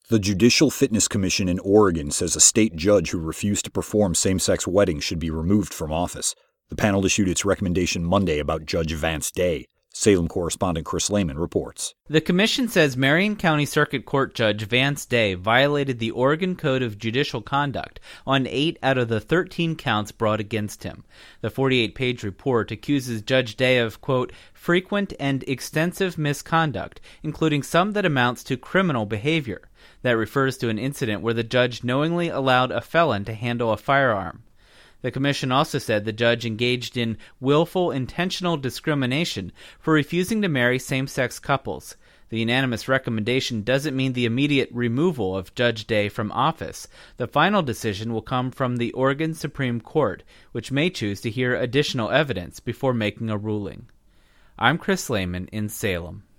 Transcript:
The Judicial Fitness Commission in Oregon says a state judge who refused to perform same-sex weddings should be removed from office. The panel issued its recommendation Monday about Judge Vance Day. Salem correspondent Chris Lehman reports. The commission says Marion County Circuit Court Judge Vance Day violated the Oregon Code of Judicial Conduct on 8 out of the 13 counts brought against him. The 48-page report accuses Judge Day of, quote, frequent and extensive misconduct, including some that amounts to criminal behavior. That refers to an incident where the judge knowingly allowed a felon to handle a firearm. The commission also said the judge engaged in willful, intentional discrimination for refusing to marry same-sex couples. The unanimous recommendation doesn't mean the immediate removal of Judge Day from office. The final decision will come from the Oregon Supreme Court, which may choose to hear additional evidence before making a ruling. I'm Chris Lehman in Salem.